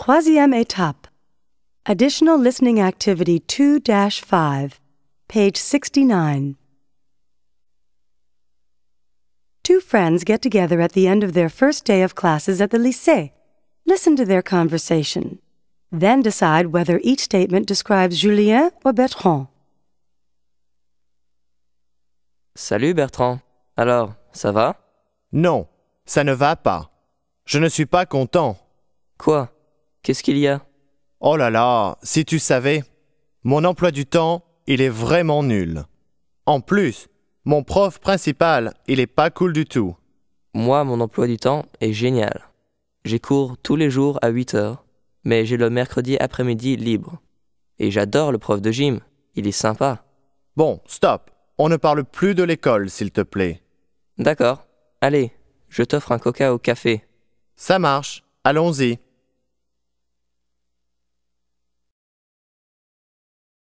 Troisième étape. Additional Listening Activity 2-5, page 69. Two friends get together at the end of their first day of classes at the lycée. Listen to their conversation. Then decide whether each statement describes Julien or Bertrand. Salut Bertrand. Alors, ça va? Non, ça ne va pas. Je ne suis pas content. Quoi? Qu'est-ce qu'il y a? Oh là là, si tu savais. Mon emploi du temps, il est vraiment nul. En plus, mon prof principal, il est pas cool du tout. Moi, mon emploi du temps est génial. J'ai cours tous les jours à 8 heures, mais j'ai le mercredi après-midi libre. Et j'adore le prof de gym, il est sympa. Bon, stop. On ne parle plus de l'école, s'il te plaît. D'accord, allez, je t'offre un coca au café. Ça marche, allons-y.